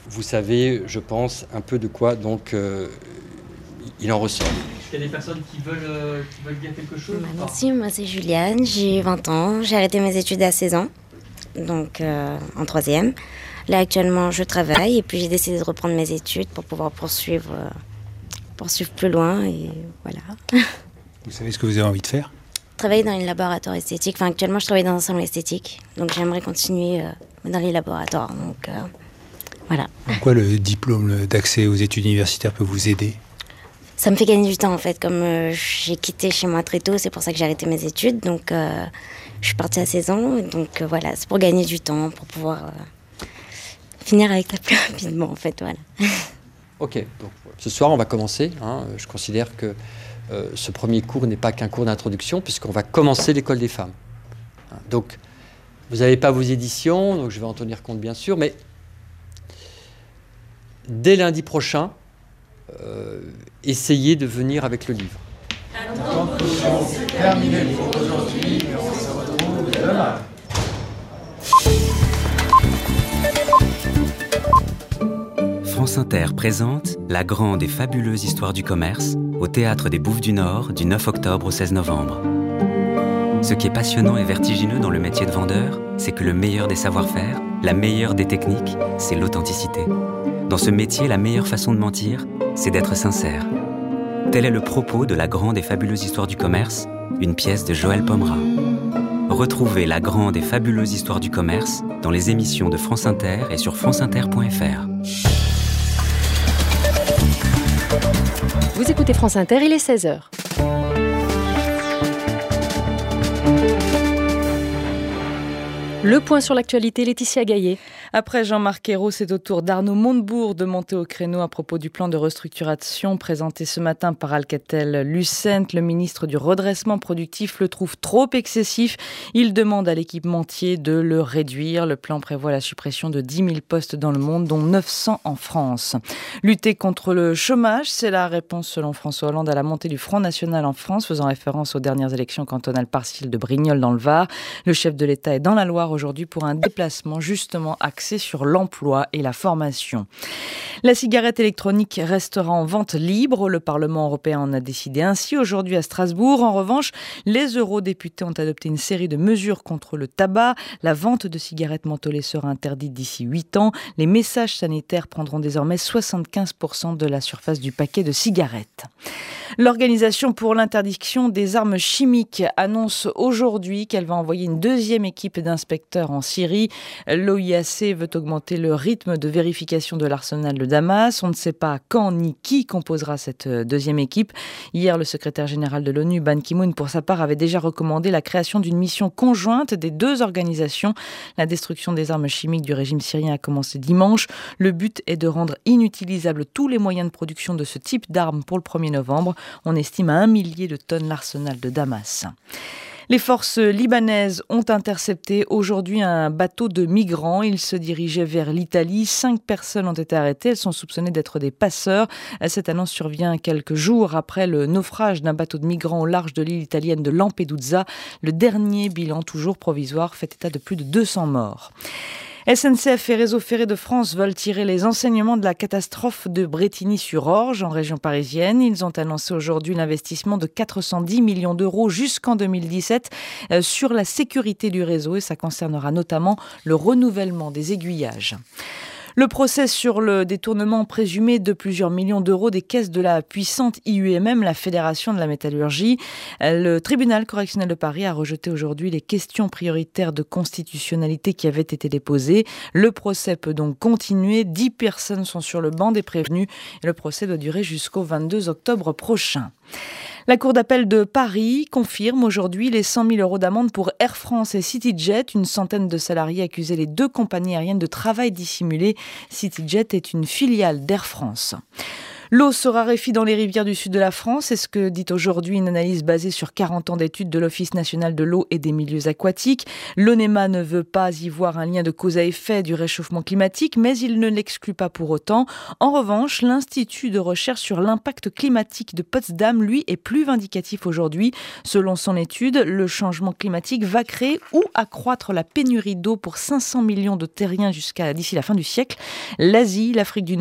Vous savez, je pense, un peu de quoi donc il en ressort. Est-ce qu'il y a des personnes qui veulent dire quelque chose? Merci, moi c'est Juliane, j'ai 20 ans, j'ai arrêté mes études à 16 ans, donc en 3e. Là actuellement je travaille et puis j'ai décidé de reprendre mes études pour pouvoir poursuivre plus loin et voilà. Vous savez ce que vous avez envie de faire ? Travailler dans les laboratoires esthétiques, actuellement je travaille dans un salon esthétique, donc j'aimerais continuer dans les laboratoires, donc voilà. En quoi le diplôme d'accès aux études universitaires peut vous aider ? Ça me fait gagner du temps en fait, comme j'ai quitté chez moi très tôt, c'est pour ça que j'ai arrêté mes études, donc je suis partie à 16 ans, donc voilà, c'est pour gagner du temps, pour pouvoir finir avec ça plus rapidement en fait, voilà. Ok, donc ce soir on va commencer, je considère que ce premier cours n'est pas qu'un cours d'introduction puisqu'on va commencer l'école des femmes. Donc vous n'avez pas vos éditions, donc je vais en tenir compte bien sûr, mais dès lundi prochain, essayez de venir avec le livre. C'est terminé pour aujourd'hui, mais on se retrouve demain. France Inter présente La grande et fabuleuse histoire du commerce au Théâtre des Bouffes du Nord du 9 octobre au 16 novembre. Ce qui est passionnant et vertigineux dans le métier de vendeur, c'est que le meilleur des savoir-faire, la meilleure des techniques, c'est l'authenticité. Dans ce métier, la meilleure façon de mentir, c'est d'être sincère. Tel est le propos de La grande et fabuleuse histoire du commerce, une pièce de Joël Pomera. Retrouvez La grande et fabuleuse histoire du commerce dans les émissions de France Inter et sur franceinter.fr. Vous écoutez France Inter, il est 16h. Le point sur l'actualité, Laetitia Gaillet. Après Jean-Marc Ayrault, c'est au tour d'Arnaud Montebourg de monter au créneau à propos du plan de restructuration présenté ce matin par Alcatel-Lucent. Le ministre du redressement productif le trouve trop excessif. Il demande à l'équipementier de le réduire. Le plan prévoit la suppression de 10 000 postes dans le monde, dont 900 en France. Lutter contre le chômage, c'est la réponse selon François Hollande à la montée du Front National en France, faisant référence aux dernières élections cantonales partielles de Brignoles dans le Var. Le chef de l'État est dans la Loire aujourd'hui pour un déplacement justement axé sur l'emploi et la formation. La cigarette électronique restera en vente libre. Le Parlement européen en a décidé ainsi aujourd'hui à Strasbourg. En revanche, les eurodéputés ont adopté une série de mesures contre le tabac. La vente de cigarettes mentholées sera interdite d'ici 8 ans. Les messages sanitaires prendront désormais 75% de la surface du paquet de cigarettes. L'Organisation pour l'interdiction des armes chimiques annonce aujourd'hui qu'elle va envoyer une deuxième équipe d'inspecteurs en Syrie. L'OIAC veut augmenter le rythme de vérification de l'arsenal de Damas. On ne sait pas quand ni qui composera cette deuxième équipe. Hier, le secrétaire général de l'ONU, Ban Ki-moon, pour sa part, avait déjà recommandé la création d'une mission conjointe des deux organisations. La destruction des armes chimiques du régime syrien a commencé dimanche. Le but est de rendre inutilisables tous les moyens de production de ce type d'armes pour le 1er novembre. On estime à 1 millier de tonnes l'arsenal de Damas. Les forces libanaises ont intercepté aujourd'hui un bateau de migrants. Il se dirigeait vers l'Italie. 5 personnes ont été arrêtées. Elles sont soupçonnées d'être des passeurs. Cette annonce survient quelques jours après le naufrage d'un bateau de migrants au large de l'île italienne de Lampedusa. Le dernier bilan, toujours provisoire, fait état de plus de 200 morts. SNCF et Réseau Ferré de France veulent tirer les enseignements de la catastrophe de Brétigny-sur-Orge en région parisienne. Ils ont annoncé aujourd'hui l'investissement de 410 millions d'euros jusqu'en 2017 sur la sécurité du réseau et ça concernera notamment le renouvellement des aiguillages. Le procès sur le détournement présumé de plusieurs millions d'euros des caisses de la puissante IUMM, la Fédération de la métallurgie. Le tribunal correctionnel de Paris a rejeté aujourd'hui les questions prioritaires de constitutionnalité qui avaient été déposées. Le procès peut donc continuer. 10 personnes sont sur le banc des prévenus et le procès doit durer jusqu'au 22 octobre prochain. La Cour d'appel de Paris confirme aujourd'hui les 100 000 euros d'amende pour Air France et CityJet. Une centaine de salariés accusaient les deux compagnies aériennes de travail dissimulé. CityJet est une filiale d'Air France. L'eau se raréfie dans les rivières du sud de la France, c'est ce que dit aujourd'hui une analyse basée sur 40 ans d'études de l'Office national de l'eau et des milieux aquatiques. L'ONEMA ne veut pas y voir un lien de cause à effet du réchauffement climatique, mais il ne l'exclut pas pour autant. En revanche, l'Institut de recherche sur l'impact climatique de Potsdam, lui, est plus vindicatif aujourd'hui. Selon son étude, le changement climatique va créer ou accroître la pénurie d'eau pour 500 millions de terriens d'ici la fin du siècle. L'Asie, l'Afrique du Nord